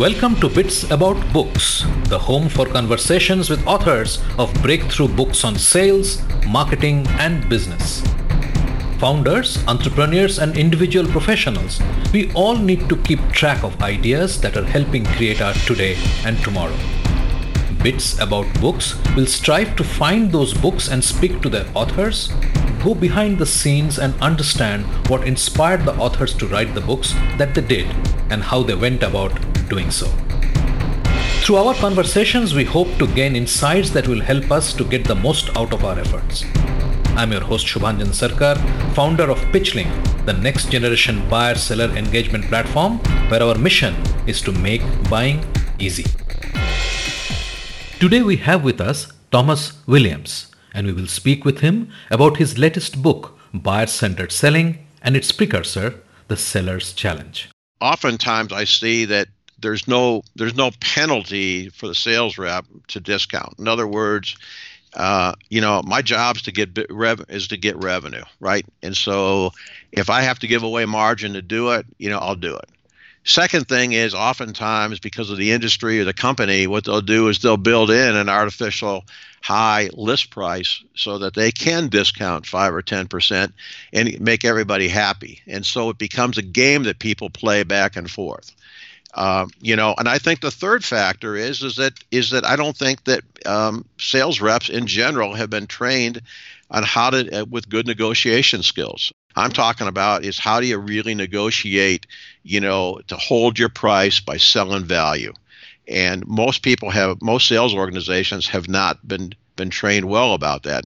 Welcome to Bits About Books, the home for conversations with authors of breakthrough books on sales, marketing, and business. Founders, entrepreneurs, and individual professionals, we all need to keep track of ideas that are helping create our today and tomorrow. Bits About Books will strive to find those books and speak to their authors, go behind the scenes and understand what inspired the authors to write the books that they did and how they went about doing so. Through our conversations, we hope to gain insights that will help us to get the most out of our efforts. I'm your host Shubhanjan Sarkar, founder of PitchLink, the next generation buyer-seller engagement platform where our mission is to make buying easy. Today we have with us Thomas Williams, and we will speak with him about his latest book, Buyer-Centered Selling, and its precursor, The Seller's Challenge. Oftentimes I see that there's no penalty for the sales rep to discount. In other words, my job is to get revenue, right? And so if I have to give away margin to do it, I'll do it. Second thing is oftentimes because of the industry or the company, what they'll do is they'll build in an artificial high list price so that they can discount 5 or 10% and make everybody happy. And so it becomes a game that people play back and forth. And I think the third factor is that I don't think that sales reps in general have been trained on how to with good negotiation skills. I'm talking about is how do you really negotiate, to hold your price by selling value. And most sales organizations have not been trained well about that.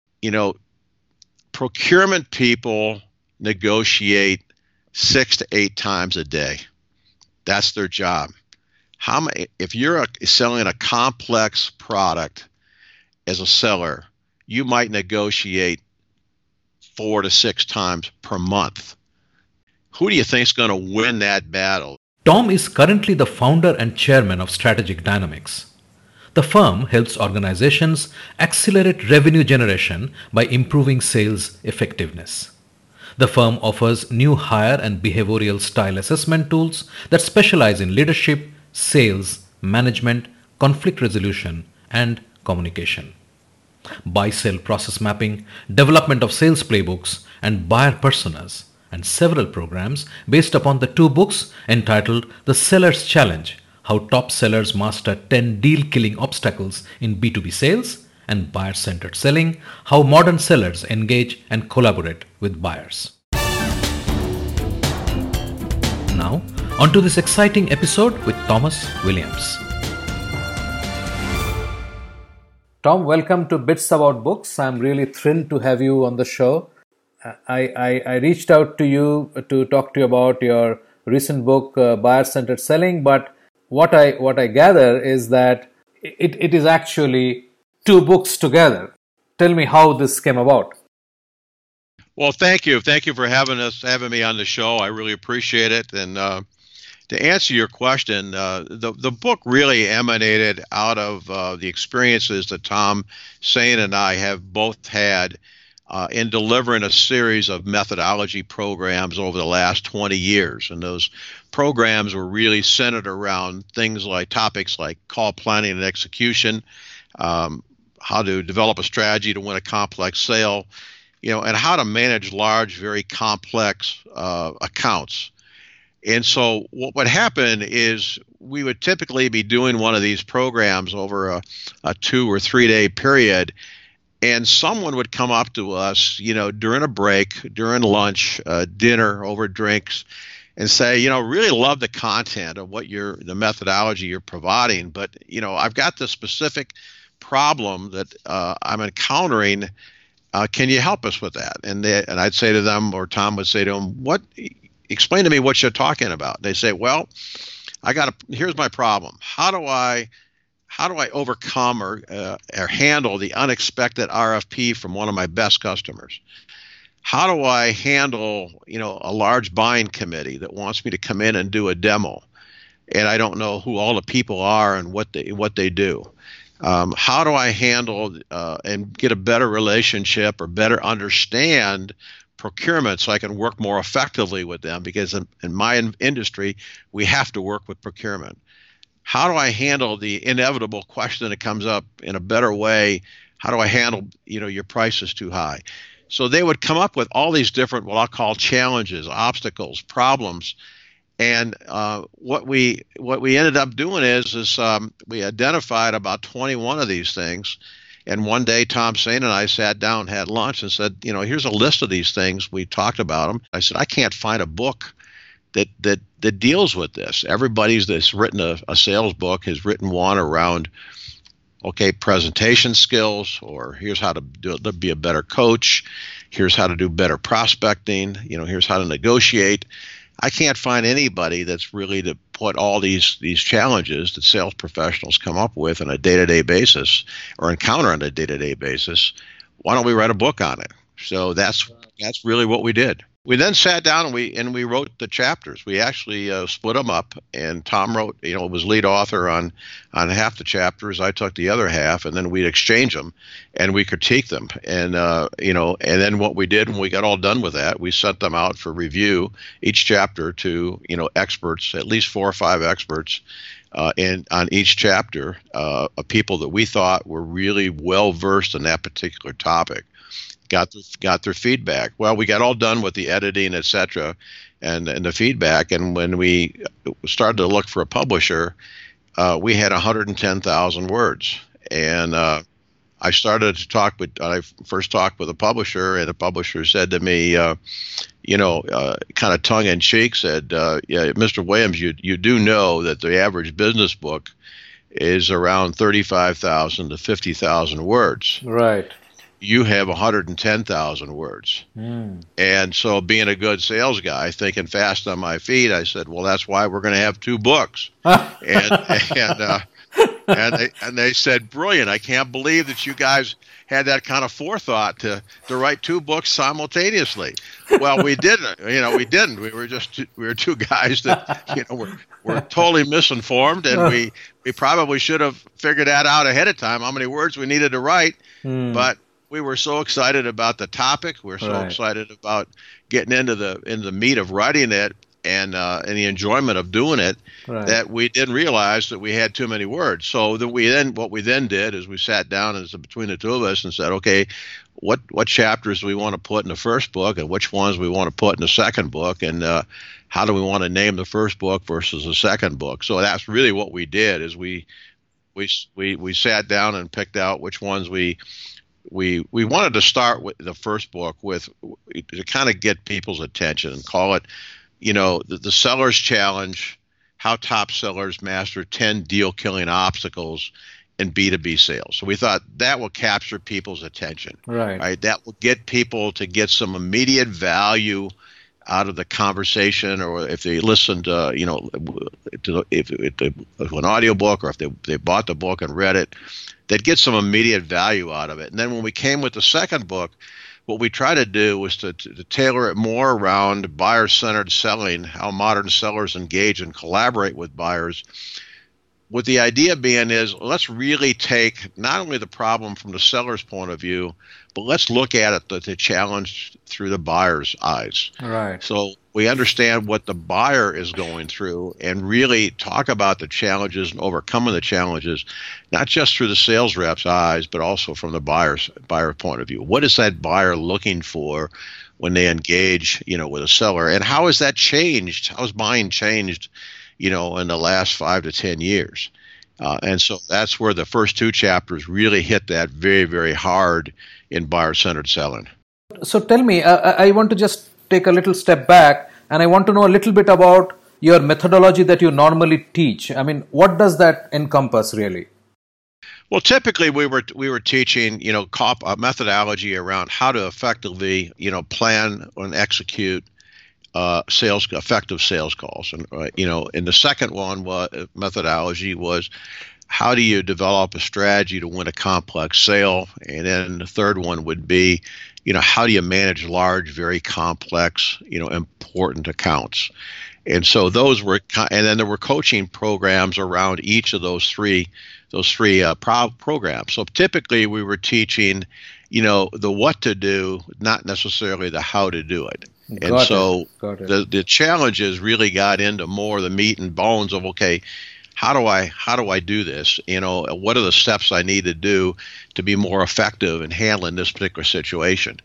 Procurement people negotiate 6 to 8 times a day. That's their job. If you're selling a complex product as a seller, you might negotiate 4 to 6 times per month. Who do you think is going to win that battle? Tom is currently the founder and chairman of Strategic Dynamics. The firm helps organizations accelerate revenue generation by improving sales effectiveness. The firm offers new hire and behavioral style assessment tools that specialize in leadership, sales, management, conflict resolution, and communication. Buy-sell process mapping, development of sales playbooks, and buyer personas, and several programs based upon the 2 books entitled The Seller's Challenge, How Top Sellers Master 10 Deal-Killing Obstacles in B2B Sales, and Buyer-Centered Selling, How Modern Sellers Engage and Collaborate with Buyers. Now, on to this exciting episode with Thomas Williams. Tom, welcome to Bits About Books. I'm really thrilled to have you on the show. I reached out to you to talk to you about your recent book, Buyer-Centered Selling, but what I gather is that it is actually 2 books together. Tell me how this came about. Well, thank you. Thank you for having me on the show. I really appreciate it. And to answer your question, the book really emanated out of the experiences that Tom Sain and I have both had in delivering a series of methodology programs over the last 20 years. And those programs were really centered around topics like call planning and execution, how to develop a strategy to win a complex sale, and how to manage large, very complex accounts. And so what would happen is we would typically be doing one of these programs over a 2 or 3 day period, and someone would come up to us, during a break, during lunch, dinner, over drinks, and say, really love the content of the methodology you're providing, but, I've got this specific problem that I'm encountering. Can you help us with that? And I'd say to them, or Tom would say to them, explain to me what you're talking about. They say, well, here's my problem. How do I overcome or handle the unexpected RFP from one of my best customers? How do I handle, a large buying committee that wants me to come in and do a demo, and I don't know who all the people are and what they do? How do I handle and get a better relationship or better understand procurement so I can work more effectively with them? Because in my industry, we have to work with procurement. how do I handle the inevitable question that comes up in a better way? How do I handle, your price is too high? So they would come up with all these different, what I'll call challenges, obstacles, problems. And what we ended up doing is we identified about 21 of these things. And one day, Tom Sain and I sat down, had lunch, and said, here's a list of these things. We talked about them. I said, I can't find a book that deals with this. Everybody's that's written a sales book has written one around, okay, presentation skills, or here's how to be a better coach. Here's how to do better prospecting. Here's how to negotiate. I can't find anybody that's really to put all these challenges that sales professionals come up with on a day-to-day basis or encounter on a day-to-day basis. Why don't we write a book on it? So that's really what we did. We then sat down and we wrote the chapters. We actually split them up, and Tom wrote, was lead author on half the chapters. I took the other half, and then we'd exchange them and we critique them. And and then what we did when we got all done with that, we sent them out for review, each chapter to experts, at least 4 or 5 experts, on each chapter, of people that we thought were really well versed in that particular topic. Got their feedback. Well, we got all done with the editing, etc., and the feedback. And when we started to look for a publisher, we had 110,000 words. And I started to talk with. I first talked with a publisher, and the publisher said to me, kind of tongue in cheek, said, "Yeah, Mr. Williams, you do know that the average business book is around 35,000 to 50,000 words." Right. You have 110,000 words. And so being a good sales guy, thinking fast on my feet, I said, well, that's why we're going to have 2 books. and they said, brilliant. I can't believe that you guys had that kind of forethought to write 2 books simultaneously. Well, we didn't. We didn't. We were 2 guys that, were totally misinformed, and we probably should have figured that out ahead of time, how many words we needed to write. But we were so excited about the topic. We were so excited about getting into the meat of writing it and the enjoyment of doing it that we didn't realize that we had too many words. So what we then did is we sat down between the 2 of us and said, okay, what chapters do we want to put in the first book, and which ones we want to put in the second book, and how do we want to name the first book versus the second book? So that's really what we did. Is we sat down and picked out which ones we wanted to start with the first book to kind of get people's attention and call it, the Seller's Challenge, How Top Sellers Master 10 Deal-Killing Obstacles in B2B Sales. So we thought that will capture people's attention. Right? That will get people to get some immediate value out of the conversation, or if they listened to, if an audiobook, or if they bought the book and read it, they'd get some immediate value out of it. And then when we came with the second book, what we tried to do was to tailor it more around buyer-centered selling, how modern sellers engage and collaborate with buyers, with the idea being is, let's really take not only the problem from the seller's point of view, but let's look at it, the challenge through the buyer's eyes. Right. So we understand what the buyer is going through and really talk about the challenges and overcoming the challenges, not just through the sales rep's eyes, but also from the buyer point of view. What is that buyer looking for when they engage, with a seller? And how has that changed? How has buying changed, in the last 5 to 10 years? And so that's where the first 2 chapters really hit that very, very hard in buyer-centered selling. So tell me, I want to just take a little step back, and I want to know a little bit about your methodology that you normally teach. I mean, what does that encompass really? Well, typically we were teaching, a methodology around how to effectively, plan and execute effective sales calls. And, and the second one methodology was, how do you develop a strategy to win a complex sale? And then the third one would be, how do you manage large, very complex, important accounts? And so those were, and then there were coaching programs around each of those three programs. So typically we were teaching, the what to do, not necessarily the how to do it. The challenges really got into more the meat and bones of, okay, how do I do this? What are the steps I need to do to be more effective in handling this particular situation?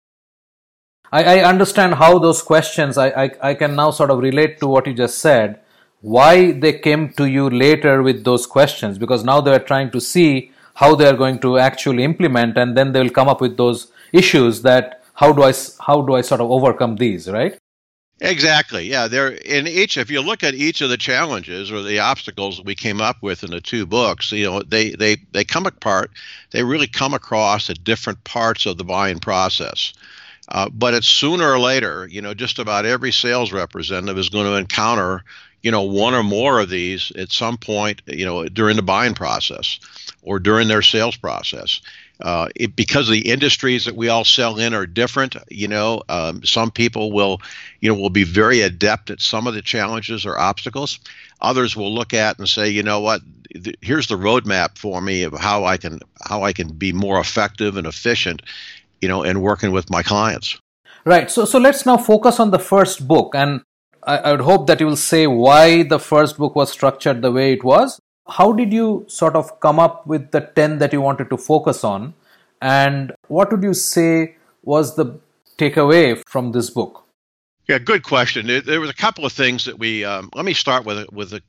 I understand how those questions, I can now sort of relate to what you just said, why they came to you later with those questions, because now they are trying to see how they are going to actually implement, and then they will come up with those issues that how do I sort of overcome these, right? Exactly. Yeah. If you look at each of the challenges or the obstacles we came up with in the two books, they come apart. They really come across at different parts of the buying process. But it's sooner or later, just about every sales representative is going to encounter, one or more of these at some point, during the buying process or during their sales process. Because the industries that we all sell in are different, some people will be very adept at some of the challenges or obstacles. Others will look at and say, here's the roadmap for me of how I can be more effective and efficient, in working with my clients. Right. So let's now focus on the first book, and I would hope that you will say why the first book was structured the way it was. How did you sort of come up with the 10 that you wanted to focus on, and what would you say was the takeaway from this book? Yeah, good question. There was a couple of things that we. Let me start with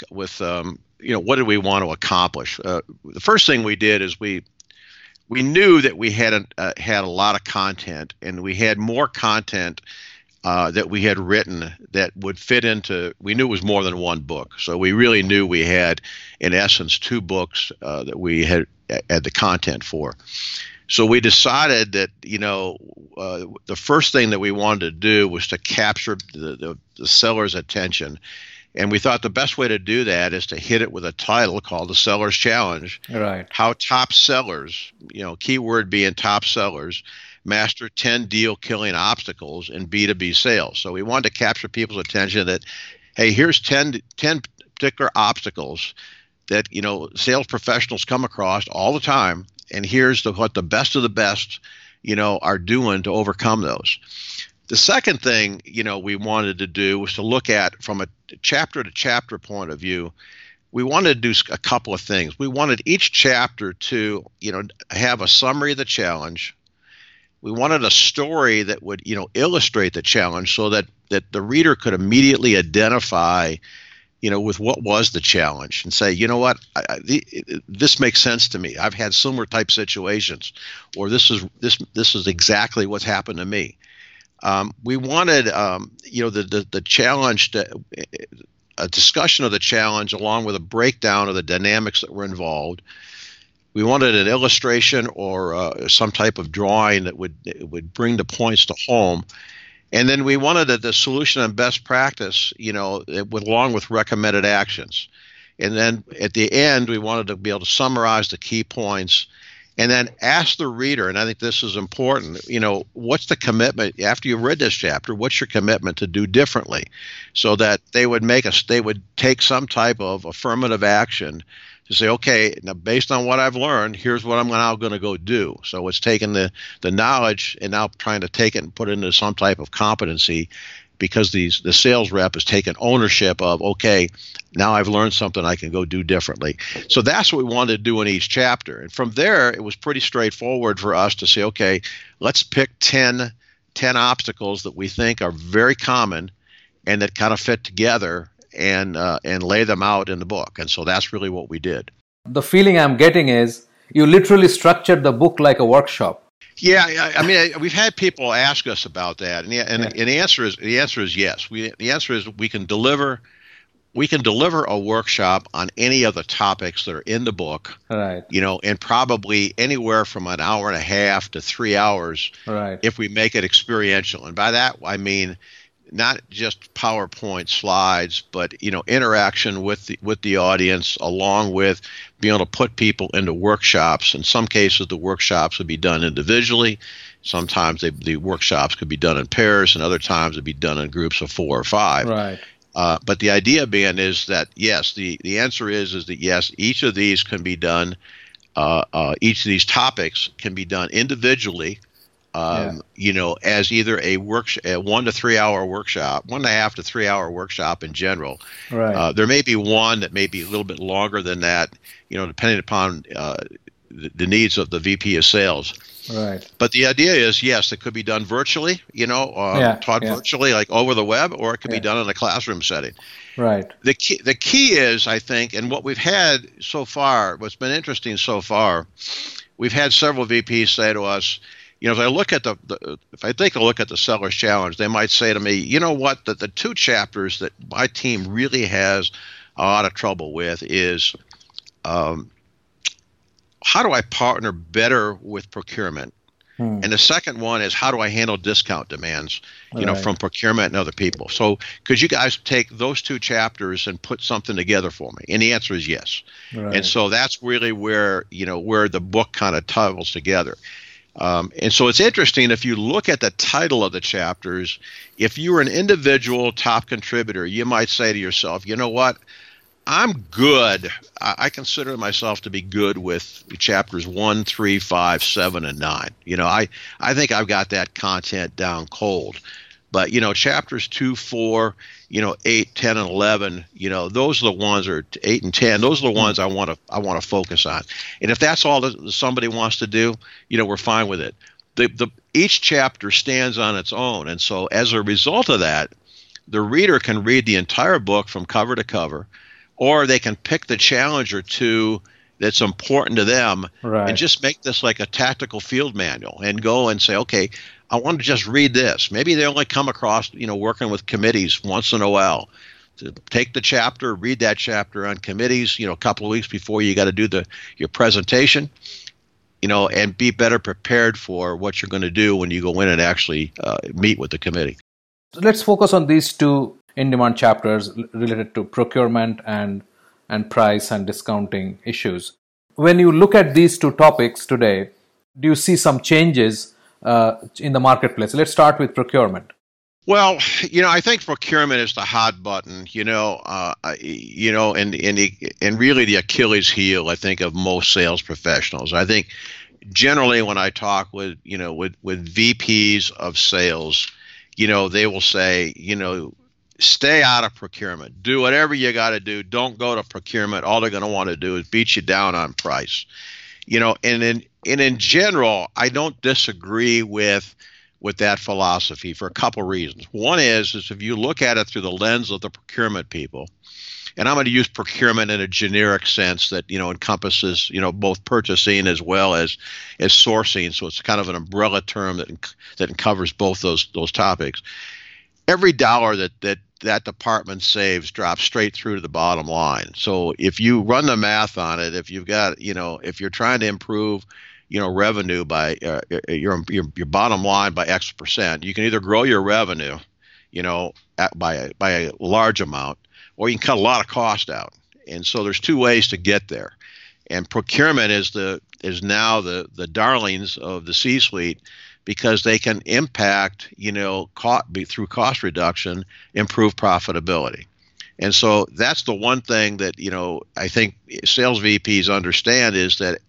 what did we want to accomplish? The first thing we did is we knew that we had a lot of content, and we had more content that we had written that would fit into. We knew it was more than one book, so we really knew we had, in essence, two books that we had the content for. So we decided that the first thing that we wanted to do was to capture the seller's attention. And we thought the best way to do that is to hit it with a title called The Seller's Challenge. Right. How top sellers, keyword being top sellers, master 10 deal-killing obstacles in B2B sales. So we wanted to capture people's attention that, hey, here's 10 particular obstacles that, sales professionals come across all the time, and here's what the best of the best, are doing to overcome those. The second thing, we wanted to do was to look at from a chapter-to-chapter point of view. We wanted to do a couple of things. We wanted each chapter to, have a summary of the challenge. We wanted a story that would, illustrate the challenge so that the reader could immediately identify, with what was the challenge and say, this makes sense to me. I've had similar type situations, or this is exactly what's happened to me. We wanted, the challenge, a discussion of the challenge along with a breakdown of the dynamics that were involved. We wanted an illustration or some type of drawing that would bring the points to home. And then we wanted the solution and best practice, along with recommended actions. And then at the end, we wanted to be able to summarize the key points and then ask the reader, and I think this is important, what's the commitment after you've read this chapter? What's your commitment to do differently, so that they would take some type of affirmative action to say, okay, now based on what I've learned, here's what I'm now going to go do. So it's taking the knowledge and now trying to take it and put it into some type of competency, because the sales rep has taken ownership of, okay, now I've learned something I can go do differently. So that's what we wanted to do in each chapter. And from there, it was pretty straightforward for us to say, okay, let's pick 10 obstacles that we think are very common and that kind of fit together and lay them out in the book. And so that's really what we did. The feeling I'm getting is you literally structured the book like a workshop. Yeah, I mean, we've had people ask us about that, and the answer is yes. The answer is we can deliver a workshop on any of the topics that are in the book, right? And probably anywhere from an hour and a half to 3 hours, right? If we make it experiential, and by that I mean not just PowerPoint slides, but interaction with the audience, along with being able to put people into workshops. In some cases, the workshops would be done individually. Sometimes the workshops could be done in pairs, and other times it'd be done in groups of 4 or 5. Right. But the idea being is that yes, the answer is that yes, each of these can be done. Each of these topics can be done individually, as either a 1 to 3 hour workshop, 1.5 to 3 hour workshop in general. Right. There may be one that may be a little bit longer than that, depending upon the needs of the VP of sales. Right. But the idea is, yes, it could be done virtually, taught virtually, like over the web, or it could be done in a classroom setting. Right. The key is, I think, and what we've had so far, what's been interesting so far, we've had several VPs say to us, if I look at if I take a look at the Seller's Challenge, they might say to me, you know what, the two chapters that my team really has a lot of trouble with is how do I partner better with procurement? And the second one is, how do I handle discount demands, from procurement and other people? So could you guys take those two chapters and put something together for me? And the answer is yes. Right. And so that's really where the book kind of ties together. And so it's interesting, if you look at the title of the chapters, if you were an individual top contributor, you might say to yourself, you know what? I'm good. I consider myself to be good with chapters 1, 3, 5, 7, and 9. I think I've got that content down cold. But, chapters 2, 4, 8, 10, and 11, those are the ones, or 8 and 10, those are the ones I want to focus on. And if that's all that somebody wants to do, we're fine with it. Each chapter stands on its own. And so as a result of that, the reader can read the entire book from cover to cover, or they can pick the challenge or two that's important to them, and just make this like a tactical field manual and go and say, okay, I want to just read this. Maybe they only come across, working with committees once in a while. To take the chapter, read that chapter on committees, a couple of weeks before you got to do your presentation, and be better prepared for what you're going to do when you go in and actually meet with the committee. Let's focus on these two in-demand chapters related to procurement and price and discounting issues. When you look at these two topics today, do you see some changes in the marketplace? Let's start with procurement. Well, I think procurement is the hot button, and really the Achilles heel, I think, of most sales professionals. I think generally when I talk with VPs of sales, they will say, stay out of procurement. Do whatever you got to do. Don't go to procurement. All they're going to want to do is beat you down on price. And in general, I don't disagree with that philosophy for a couple reasons. One is if you look at it through the lens of the procurement people, and I'm going to use procurement in a generic sense that encompasses both purchasing as well as sourcing. So it's kind of an umbrella term that covers both those topics. Every dollar that department saves drops straight through to the bottom line. So if you run the math on it, if you've got, if you're trying to improve, revenue by your bottom line by X percent, you can either grow your revenue, by a large amount, or you can cut a lot of cost out. And so there's two ways to get there. And procurement is now the darlings of the C-suite, because they can impact, through cost reduction, improve profitability. And so that's the one thing that, I think sales VPs understand, is that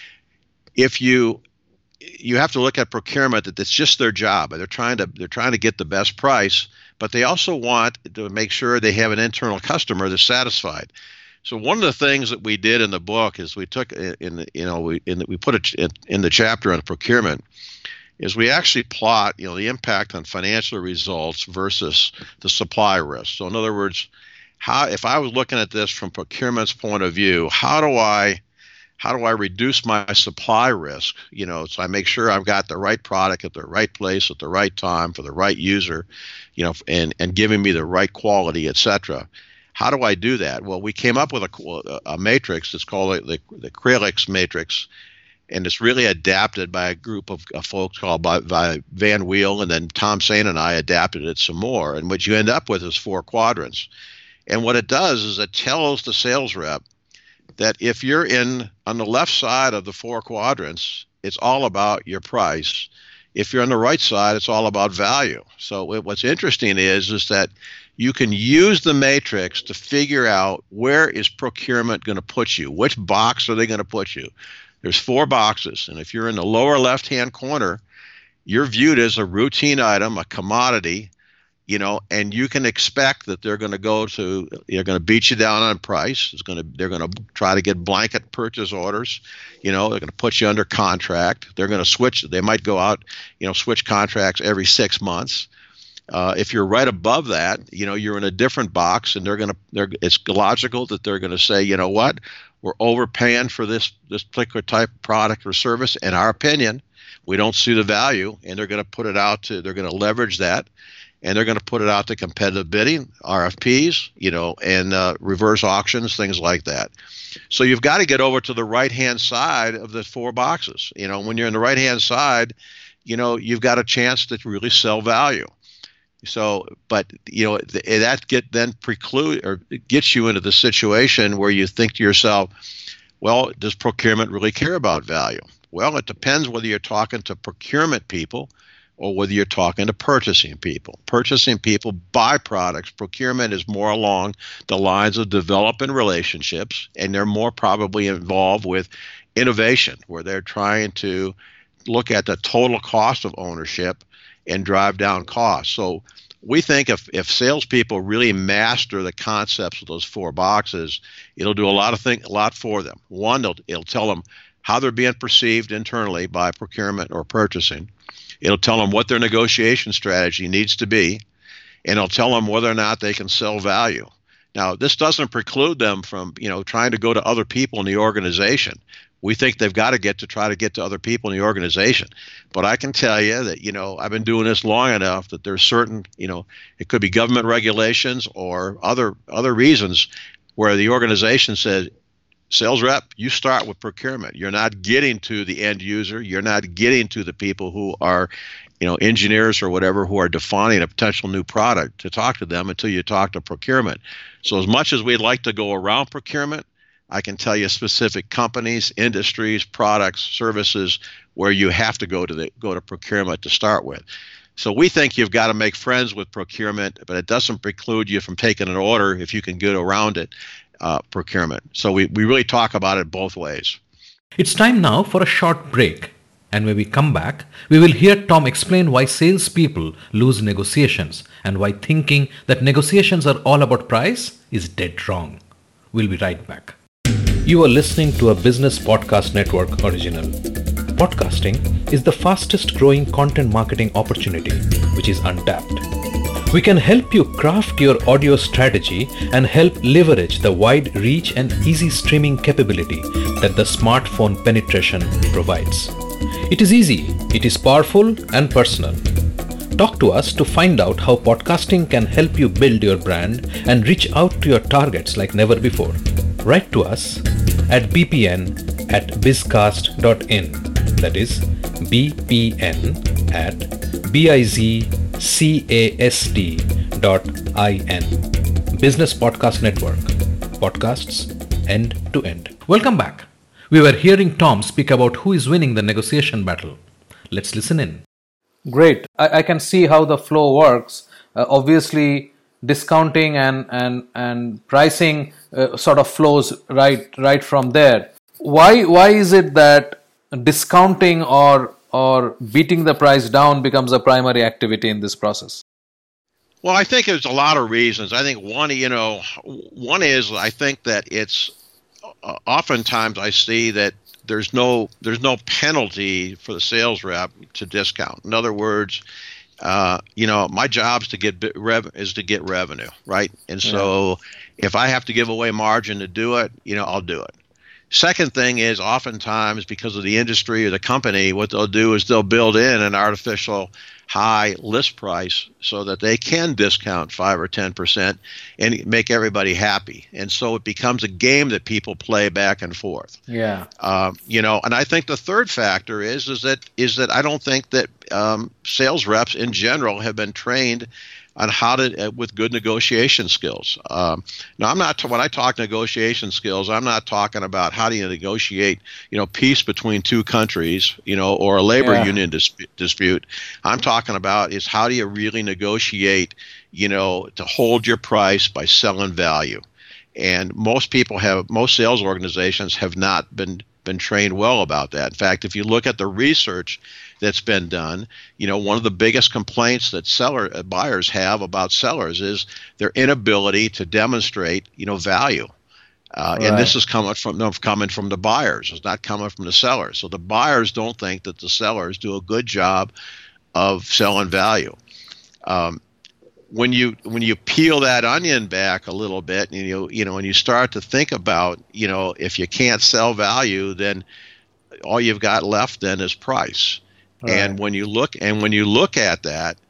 if you have to look at procurement, that it's just their job. They're trying to get the best price, but they also want to make sure they have an internal customer that's satisfied. So one of the things that we did in the book is we took we put it in the chapter on procurement, is we actually plot, the impact on financial results versus the supply risk. So in other words, if I was looking at this from procurement's point of view, how do I reduce my supply risk? So I make sure I've got the right product at the right place at the right time for the right user, and giving me the right quality, et cetera. How do I do that? Well, we came up with a matrix that's called the Kralix matrix. And it's really adapted by a group of folks called by Van Wheel, and then Tom Sain and I adapted it some more. And what you end up with is 4 quadrants. And what it does is it tells the sales rep that if you're on the left side of the 4 quadrants, it's all about your price. If you're on the right side, it's all about value. So what's interesting is that you can use the matrix to figure out where is procurement going to put you. Which box are they going to put you? There's 4 boxes, and if you're in the lower left-hand corner, you're viewed as a routine item, a commodity, and you can expect that they're going to beat you down on price. They're going to try to get blanket purchase orders. They're going to put you under contract. They're going to switch. They might go out, switch contracts every 6 months. If you're right above that, you're in a different box, and it's logical that they're going to say, you know what, we're overpaying for this particular type of product or service. In our opinion, we don't see the value, and they're going to they're going to leverage that. And they're going to put it out to competitive bidding, RFPs, and reverse auctions, things like that. So you've got to get over to the right-hand side of the 4 boxes. When you're in the right-hand side, you've got a chance to really sell value. So, but that gets you into the situation where you think to yourself, well, does procurement really care about value? Well, it depends whether you're talking to procurement people or whether you're talking to purchasing people. Purchasing people buy products. Procurement is more along the lines of developing relationships, and they're more probably involved with innovation, where they're trying to look at the total cost of ownership and drive down costs. So we think if salespeople really master the concepts of those 4 boxes, it'll do a lot for them. One, it'll tell them how they're being perceived internally by procurement or purchasing. It'll tell them what their negotiation strategy needs to be, and it'll tell them whether or not they can sell value. Now, this doesn't preclude them from, trying to go to other people in the organization. We think they've got to try to get to other people in the organization. But I can tell you that, I've been doing this long enough that there's certain, it could be government regulations or other reasons where the organization says, sales rep, you start with procurement. You're not getting to the end user. You're not getting to the people who are, engineers or whatever, who are defining a potential new product, to talk to them until you talk to procurement. So as much as we'd like to go around procurement, I can tell you specific companies, industries, products, services where you have to go to procurement to start with. So we think you've got to make friends with procurement, but it doesn't preclude you from taking an order if you can get around it. Procurement. So we really talk about it both ways. It's time now for a short break. And when we come back, we will hear Tom explain why salespeople lose negotiations and why thinking that negotiations are all about price is dead wrong. We'll be right back. You are listening to a Business Podcast Network original. Podcasting is the fastest growing content marketing opportunity, which is untapped. We can help you craft your audio strategy and help leverage the wide reach and easy streaming capability that the smartphone penetration provides. It is easy, it is powerful and personal. Talk to us to find out how podcasting can help you build your brand and reach out to your targets like never before. Write to us at bpn@bizcast.in. That is bpn@bizcast.in. Business Podcast Network. Podcasts end to end. Welcome back. We were hearing Tom speak about who is winning the negotiation battle. Let's listen in. Great. I can see how the flow works. Obviously, discounting and pricing sort of flows right from there. Why is it that discounting or beating the price down becomes a primary activity in this process? Well, I think there's a lot of reasons. I think one is I think that it's oftentimes I see that there's no penalty for the sales rep to discount. In other words, my job is to get revenue, right? And so if I have to give away margin to do it, I'll do it. Second thing is oftentimes because of the industry or the company, what they'll do is they'll build in an artificial high list price so that they can discount 5 or 10% and make everybody happy. And so it becomes a game that people play back and forth. Yeah. And I think the third factor is that I don't think that sales reps in general have been trained on how to with good negotiation skills. Now, when I talk negotiation skills, I'm not talking about how do you negotiate, peace between two countries, or a labor union dispute. I'm talking about is how do you really negotiate, to hold your price by selling value. And most sales organizations have not been been trained well about that. In fact, if you look at the research that's been done, one of the biggest complaints that buyers have about sellers is their inability to demonstrate, value. Right. And this is coming from the buyers. It's not coming from the sellers. So the buyers don't think that the sellers do a good job of selling value. When you peel that onion back a little bit, and you start to think about, if you can't sell value, then all you've got left then is price. Right. And when you look at that,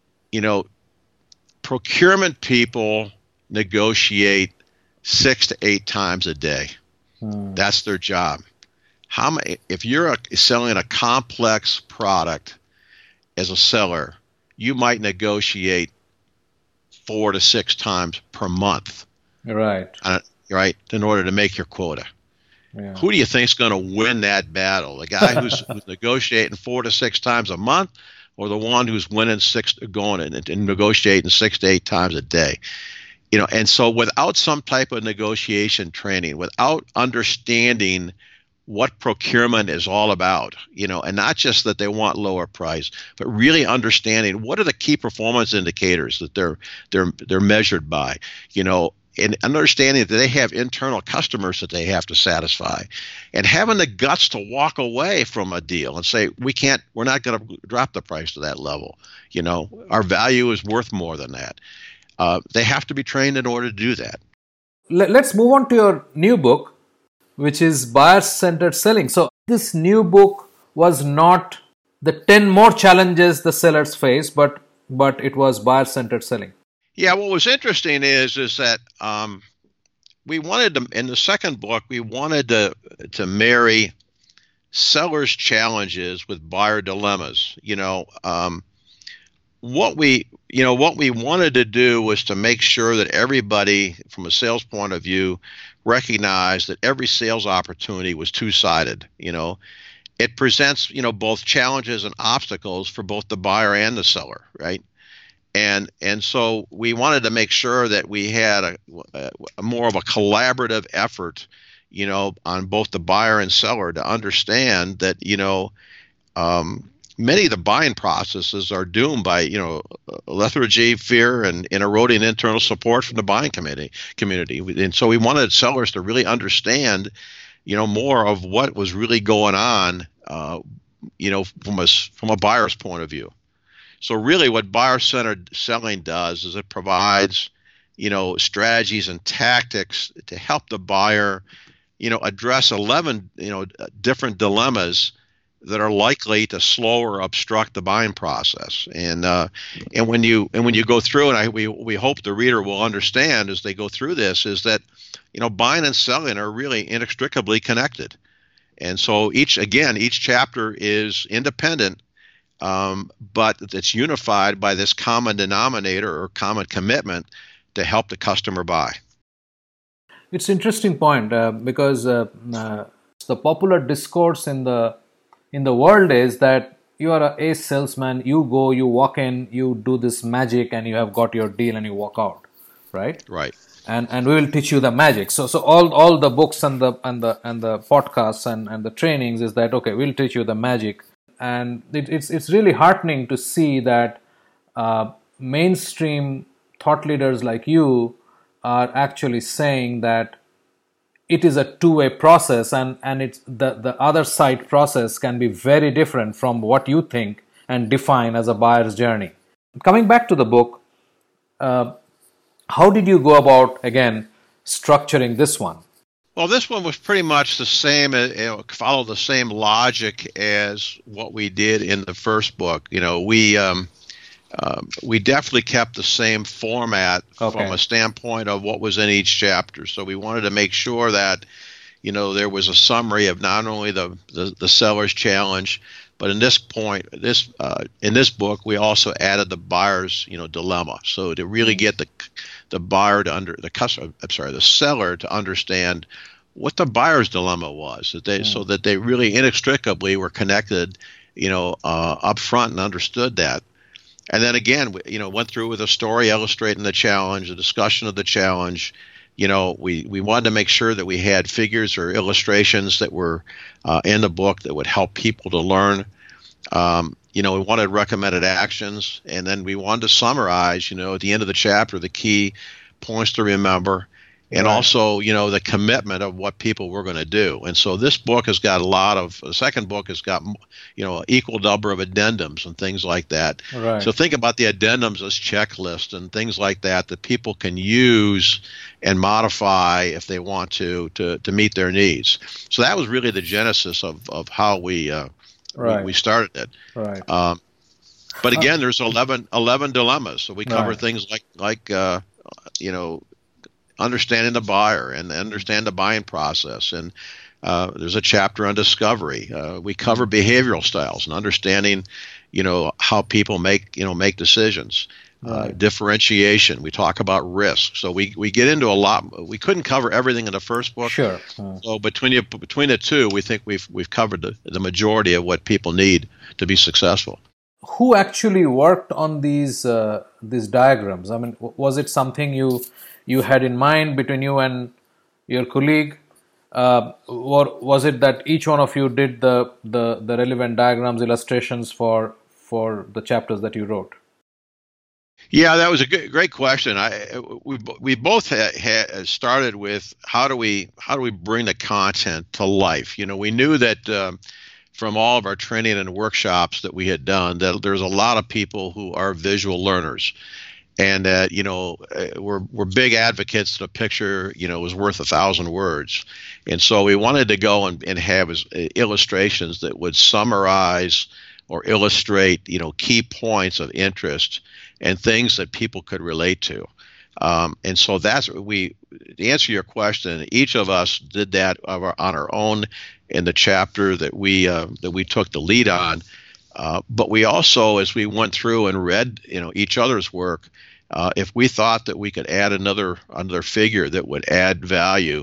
procurement people negotiate 6 to 8 times a day. That's their job. If you're selling a complex product as a seller, you might negotiate 4 to 6 times per month. Right. Right, in order to make your quota. Yeah. Who do you think is going to win that battle? The guy who's negotiating 4 to 6 times a month, or the one who's going and negotiating 6 to 8 times a day? And so without some type of negotiation training, without understanding what procurement is all about, and not just that they want lower price, but really understanding what are the key performance indicators that they're measured by, and understanding that they have internal customers that they have to satisfy, and having the guts to walk away from a deal and say, we're not going to drop the price to that level. Our value is worth more than that. They have to be trained in order to do that. Let's move on to your new book, which is Buyer-Centered Selling. So this new book was not the 10 more challenges the sellers face, but it was Buyer-Centered Selling. Yeah, what was interesting is that we wanted to, in the second book, we wanted to marry sellers' challenges with buyer dilemmas. What we wanted to do was to make sure that everybody, from a sales point of view, recognized that every sales opportunity was two-sided. It presents, both challenges and obstacles for both the buyer and the seller, right? And so we wanted to make sure that we had a more of a collaborative effort, on both the buyer and seller to understand that, many of the buying processes are doomed by, lethargy, fear, and eroding internal support from the buying community. And so we wanted sellers to really understand, more of what was really going on, from a buyer's point of view. So really what buyer-centered selling does is it provides, strategies and tactics to help the buyer, address 11, different dilemmas that are likely to slow or obstruct the buying process. And when you go through, and we hope the reader will understand as they go through this, is that, buying and selling are really inextricably connected. And so each chapter is independent, but it's unified by this common denominator or common commitment to help the customer buy. It's an interesting point because the popular discourse in the world is that you are a salesman, you go, you walk in, you do this magic, and you have got your deal and you walk out, right? Right. And we will teach you the magic. So all the books and the podcasts and the trainings is that, okay, we'll teach you the magic. And it's really heartening to see that mainstream thought leaders like you are actually saying that it is a two-way process, and it's the other side process can be very different from what you think and define as a buyer's journey. Coming back to the book, how did you go about, again, structuring this one? Well, this one was pretty much the same, followed the same logic as what we did in the first book. We definitely kept the same format from a standpoint of what was in each chapter. So we wanted to make sure that, there was a summary of not only the seller's challenge, but in this book, we also added the buyer's, dilemma. So to really get the seller to understand what the buyer's dilemma was, so that they really inextricably were connected, up front and understood that. And then again, went through with a story illustrating the challenge, a discussion of the challenge, we wanted to make sure that we had figures or illustrations that were in the book that would help people to learn. We wanted recommended actions, and then we wanted to summarize, at the end of the chapter, the key points to remember, and also, the commitment of what people were going to do. And so this book has got the second book has got, equal number of addendums and things like that. Right. So think about the addendums as checklists and things like that people can use and modify if they want to meet their needs. So that was really the genesis of how we started it. Right. But again, there's 11 dilemmas. So we cover things like understanding the buyer and understand the buying process. And there's a chapter on discovery. We cover behavioral styles and understanding, how people make decisions. Differentiation. We talk about risk. So we get into a lot. We couldn't cover everything in the first book. Sure. So between the two, we think we've covered the majority of what people need to be successful. Who actually worked on these diagrams? I mean, was it something you had in mind between you and your colleague, or was it that each one of you did the relevant diagrams, illustrations for the chapters that you wrote? Yeah, that was a great question. We both had started with how do we bring the content to life? We knew that from all of our training and workshops that we had done that there's a lot of people who are visual learners, and that we're big advocates that a picture is worth 1,000 words, and so we wanted to go and have illustrations that would summarize or illustrate key points of interest and things that people could relate to. And so that's to answer your question, each of us did that on our own in the chapter that we took the lead on. But we also, as we went through and read each other's work, if we thought that we could add another figure that would add value,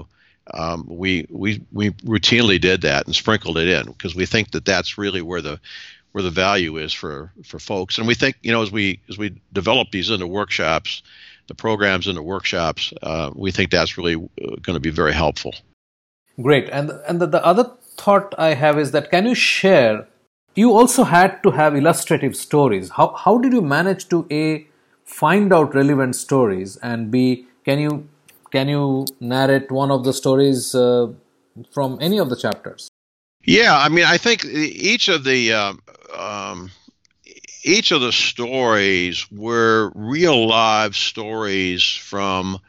we routinely did that and sprinkled it in, because we think that that's really where the value is for folks. And we think, as we develop these into workshops, the programs into workshops, we think that's really going to be very helpful. Great. And the other thought I have is that, can you share, you also had to have illustrative stories. How did you manage to A, find out relevant stories, and B, can you narrate one of the stories from any of the chapters? Yeah, I mean, I think each of the stories were real live stories from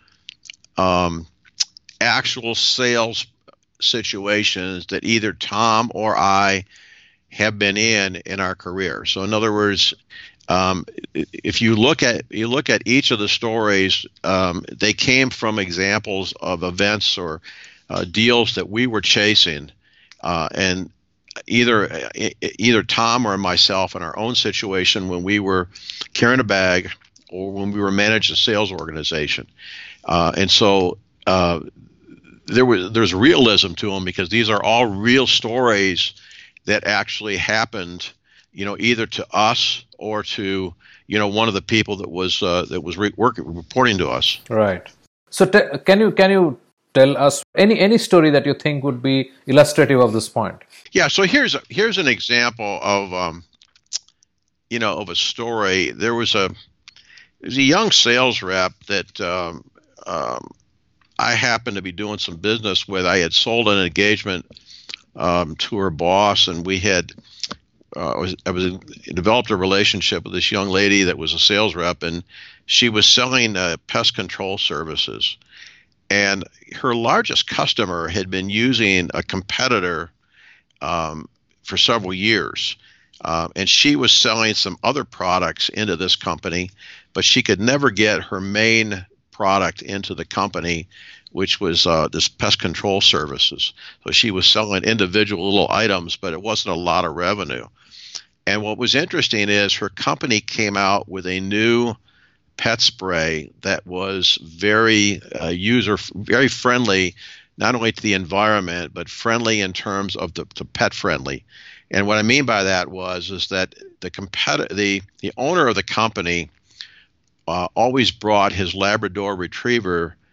actual sales situations that either Tom or I have been in our career. So in other words, if you look at each of the stories, they came from examples of events or deals that we were chasing, and either Tom or myself in our own situation when we were carrying a bag or when we were managing a sales organization. And so there's realism to them, because these are all real stories that actually happened, either to us or to, one of the people that was reporting to us. Right. So can you tell us any story that you think would be illustrative of this point? Yeah. So here's an example of of a story. There was a young sales rep that I happened to be doing some business with. I had sold an engagement to her boss, and we had developed a relationship with this young lady that was a sales rep, and she was selling pest control services. And her largest customer had been using a competitor for several years. And she was selling some other products into this company, but she could never get her main product into the company, which was this pest control services. So she was selling individual little items, but it wasn't a lot of revenue. And what was interesting is her company came out with a new pet spray that was very very friendly, not only to the environment, but friendly in terms of the pet friendly. And what I mean by that is that the owner of the company always brought his Labrador Retriever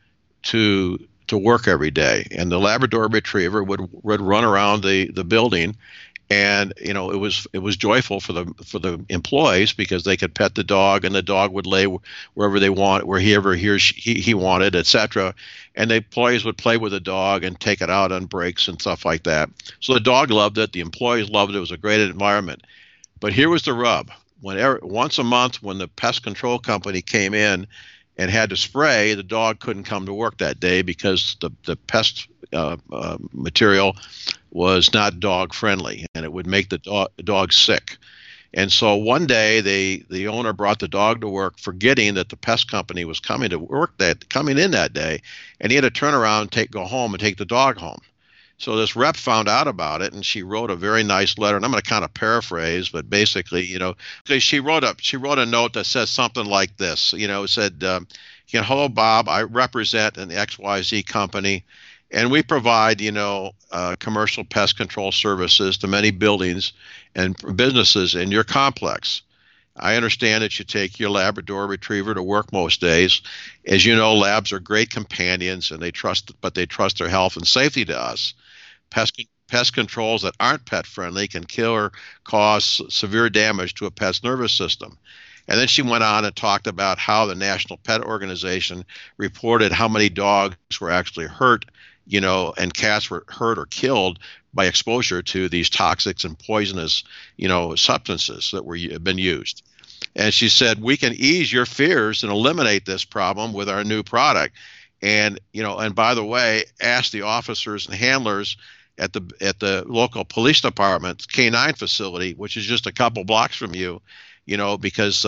to work every day, and the Labrador Retriever would run around the building, and it was joyful for the employees because they could pet the dog, and the dog would lay wherever they want, wherever he wanted, etc. And the employees would play with the dog and take it out on breaks and stuff like that. So the dog loved it, the employees loved it. It was a great environment. But here was the rub: once a month, when the pest control company came in and had to spray, the dog couldn't come to work that day because the pest material was not dog friendly, and it would make the dog sick. And so one day the owner brought the dog to work, forgetting that the pest company was coming in that day, and he had to turn around, go home and take the dog home. So this rep found out about it, and she wrote a very nice letter. And I'm going to kind of paraphrase, but basically, she wrote a note that says something like this. It said, "Hello, Bob. I represent an XYZ company, and we provide, commercial pest control services to many buildings and businesses in your complex. I understand that you take your Labrador Retriever to work most days. As you know, labs are great companions, and they trust their health and safety to us. Pest controls that aren't pet friendly can kill or cause severe damage to a pet's nervous system." And then she went on and talked about how the National Pet Organization reported how many dogs were actually hurt, and cats were hurt or killed by exposure to these toxics and poisonous, substances that have been used. And she said, "We can ease your fears and eliminate this problem with our new product. And, and by the way, ask the officers and handlers at the local police department's K9 facility, which is just a couple blocks from you, because,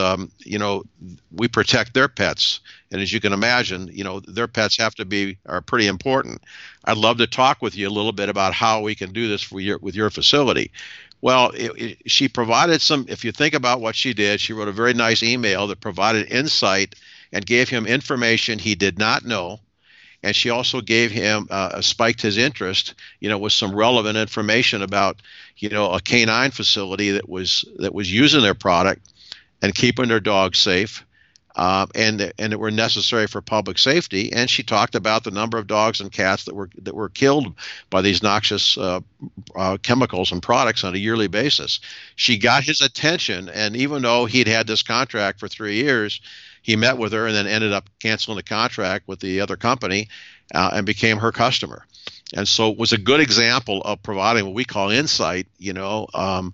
we protect their pets. And as you can imagine, their pets are pretty important. I'd love to talk with you a little bit about how we can do this with your facility." Well, she provided if you think about what she did, she wrote a very nice email that provided insight and gave him information he did not know. And she also gave him, spiked his interest, with some relevant information about, a K9 facility that was using their product and keeping their dogs safe, and that were necessary for public safety. And she talked about the number of dogs and cats that were killed by these noxious chemicals and products on a yearly basis. She got his attention, and even though he'd had this contract for 3 years, he met with her and then ended up canceling the contract with the other company and became her customer. And so it was a good example of providing what we call insight, into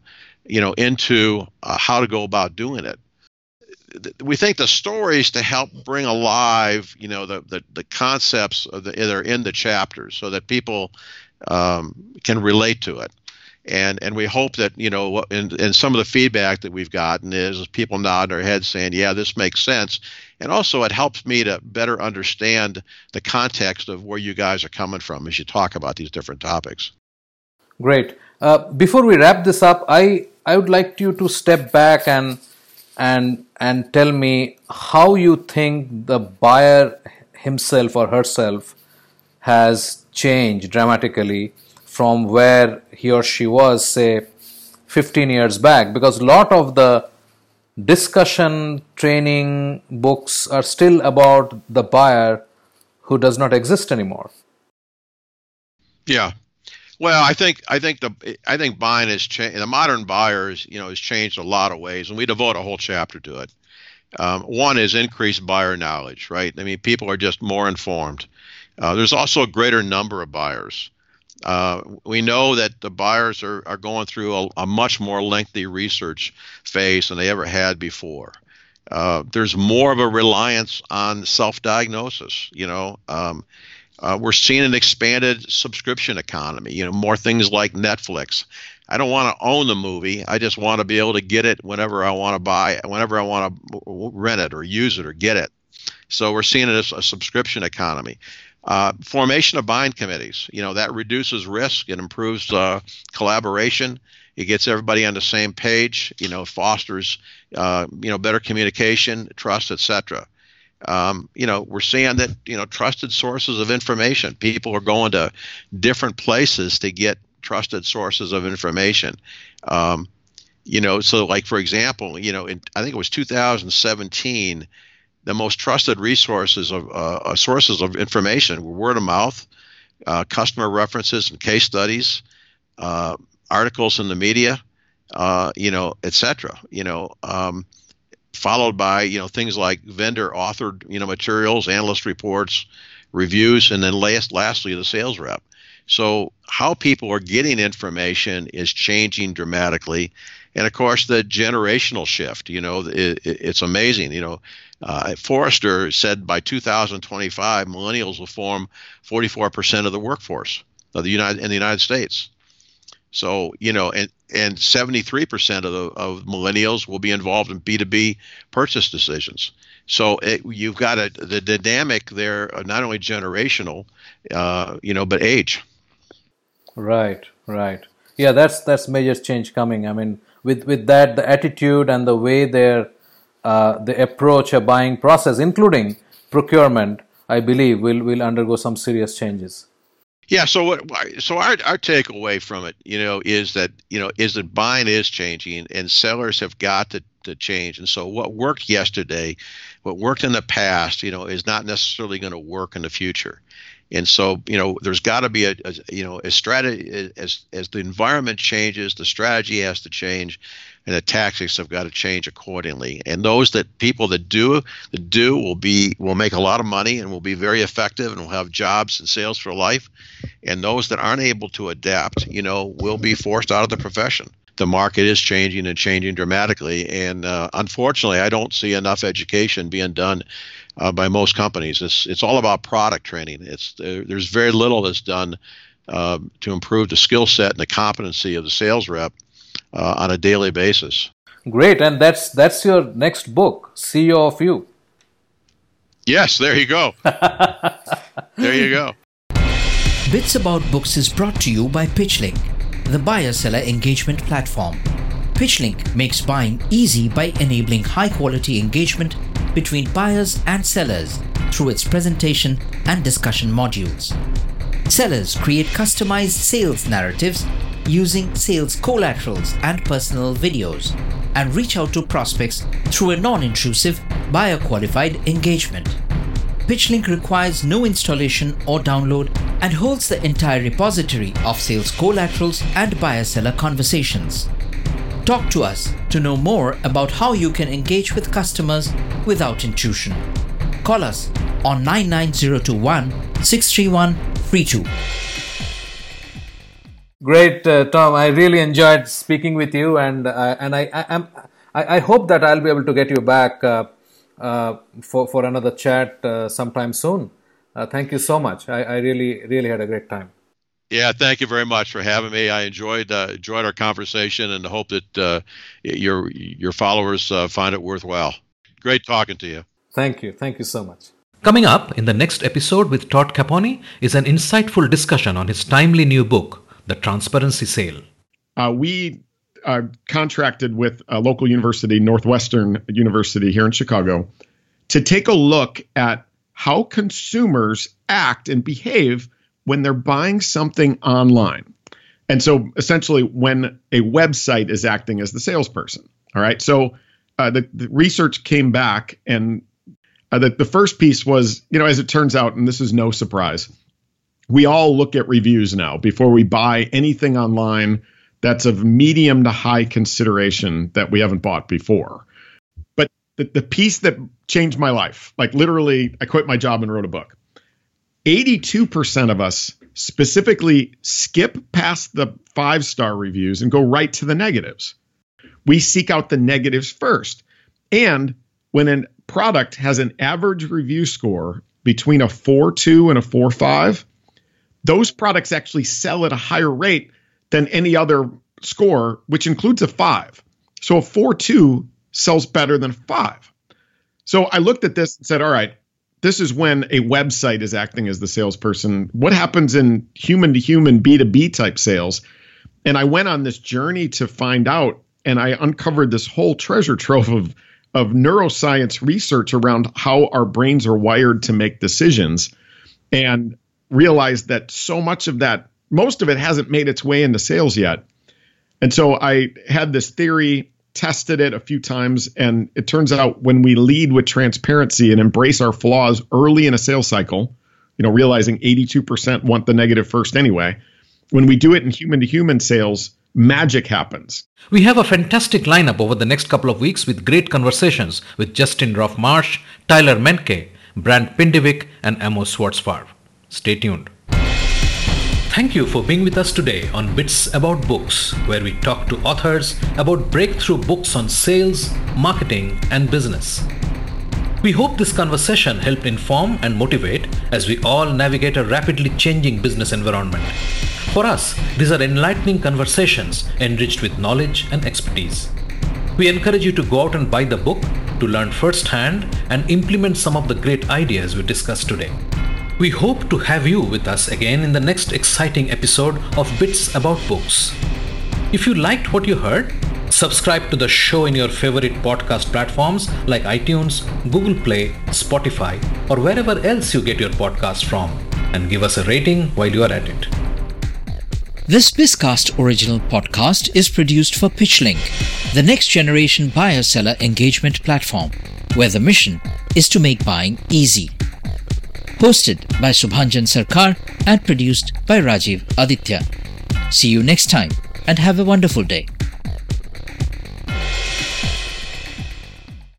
how to go about doing it. We think the stories to help bring alive, the concepts that are in the chapters, so that people can relate to it. And we hope that, and some of the feedback that we've gotten is people nodding their heads saying, yeah, this makes sense. And also it helps me to better understand the context of where you guys are coming from as you talk about these different topics. Great. Before we wrap this up, I would like you to step back and tell me how you think the buyer himself or herself has changed dramatically from where he or she was, say, 15 years back, because a lot of the discussion training books are still about the buyer who does not exist anymore. Yeah. Well, I think buying has changed. The modern buyers, has changed a lot of ways, and we devote a whole chapter to it. One is increased buyer knowledge, right? I mean, people are just more informed. There's also a greater number of buyers. We know that the buyers are going through a much more lengthy research phase than they ever had before. There's more of a reliance on self-diagnosis. We're seeing an expanded subscription economy. More things like Netflix. I don't want to own the movie. I just want to be able to get it whenever I want to buy it, whenever I want to rent it or use it or get it. So we're seeing it as a subscription economy. Formation of buying committees, that reduces risk. It improves collaboration. It gets everybody on the same page. Fosters, better communication, trust, etc. We're seeing that, trusted sources of information. People are going to different places to get trusted sources of information. So like, for example, I think it was 2017, the most trusted resources of sources of information were word of mouth, customer references and case studies, articles in the media, et cetera. Followed by things like vendor authored materials, analyst reports, reviews, and then lastly the sales rep. So how people are getting information is changing dramatically. And of course, the generational shift, it's amazing. Forrester said by 2025, millennials will form 44% of the workforce of the United States. So, and 73% of millennials will be involved in B2B purchase decisions. So you've got the dynamic there, not only generational, but age. Right. Yeah, that's major change coming. I mean, with that, the attitude and the way they approach a buying process, including procurement, I believe will undergo some serious changes. Yeah. So our takeaway from it, is that buying is changing and sellers have got to change. And so what worked yesterday, what worked in the past, is not necessarily going to work in the future. And so, there's got to be a strategy as the environment changes, the strategy has to change, and the tactics have got to change accordingly. And people that do will make a lot of money and will be very effective and will have jobs and sales for life. And those that aren't able to adapt, will be forced out of the profession. The market is changing and changing dramatically. And unfortunately, I don't see enough education being done by most companies. It's all about product training. There's very little that's done to improve the skill set and the competency of the sales rep on a daily basis. Great, and that's your next book, CEO of You. Yes, there you go. There you go. Bits About Books is brought to you by PitchLink, the buyer-seller engagement platform. PitchLink makes buying easy by enabling high-quality engagement between buyers and sellers through its presentation and discussion modules. Sellers create customized sales narratives using sales collaterals and personal videos and reach out to prospects through a non-intrusive, buyer-qualified engagement. PitchLink requires no installation or download and holds the entire repository of sales collaterals and buyer-seller conversations. Talk to us to know more about how you can engage with customers without intrusion. Call us on 99021 631 32. Great, Tom. I really enjoyed speaking with you, and I hope that I'll be able to get you back for another chat sometime soon. Thank you so much. I really had a great time. Yeah, thank you very much for having me. I enjoyed our conversation, and hope that your followers find it worthwhile. Great talking to you. Thank you so much. Coming up in the next episode with Todd Caponi is an insightful discussion on his timely new book, The Transparency Sale. We contracted with a local university, Northwestern University here in Chicago, to take a look at how consumers act and behave when they're buying something online. And so essentially when a website is acting as the salesperson. All right. So the research came back, and the first piece was, as it turns out, and this is no surprise, we all look at reviews now before we buy anything online that's of medium to high consideration that we haven't bought before. But the piece that changed my life, like literally, I quit my job and wrote a book. 82% of us specifically skip past the 5-star reviews and go right to the negatives. We seek out the negatives first. And when a product has an average review score between a 4.2 and a 4.5, those products actually sell at a higher rate than any other score, which includes a 5. So a 4.2 sells better than a 5. So I looked at this and said, all right, this is when a website is acting as the salesperson. What happens in human-to-human B2B type sales? And I went on this journey to find out, and I uncovered this whole treasure trove of neuroscience research around how our brains are wired to make decisions, and realized that so much of that, most of it hasn't made its way into sales yet. And so I had this theory tested it a few times, and it turns out when we lead with transparency and embrace our flaws early in a sales cycle, realizing 82% want the negative first anyway, when we do it in human-to-human sales, magic happens. We have a fantastic lineup over the next couple of weeks with great conversations with Justin Roff-Marsh, Tyler Menke, Brant Pindivik, and Amos Schwartzfarb. Stay tuned. Thank you for being with us today on Bits About Books, where we talk to authors about breakthrough books on sales, marketing, and business. We hope this conversation helped inform and motivate as we all navigate a rapidly changing business environment. For us, these are enlightening conversations enriched with knowledge and expertise. We encourage you to go out and buy the book to learn firsthand and implement some of the great ideas we discussed today. We hope to have you with us again in the next exciting episode of Bits About Books. If you liked what you heard, subscribe to the show in your favorite podcast platforms like iTunes, Google Play, Spotify, or wherever else you get your podcast from, and give us a rating while you are at it. This Bizcast original podcast is produced for PitchLink, the next generation buyer-seller engagement platform, where the mission is to make buying easy. Hosted by Subhanjan Sarkar and produced by Rajiv Aditya. See you next time and have a wonderful day.